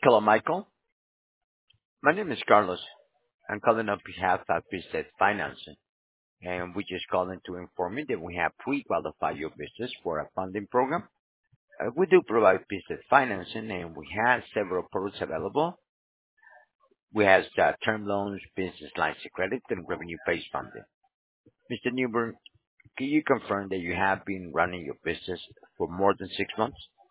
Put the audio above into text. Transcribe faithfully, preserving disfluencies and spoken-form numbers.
Hello, Michael. My name is Carlos. I'm calling on behalf of Business Financing, and we just calling to inform you that we have pre-qualified your business for a funding program. Uh, we do provide business financing, and we have several products available. We have uh, term loans, business lines of credit, and revenue-based funding. Mister Newburn, can you confirm that you have been running your business for more than six months?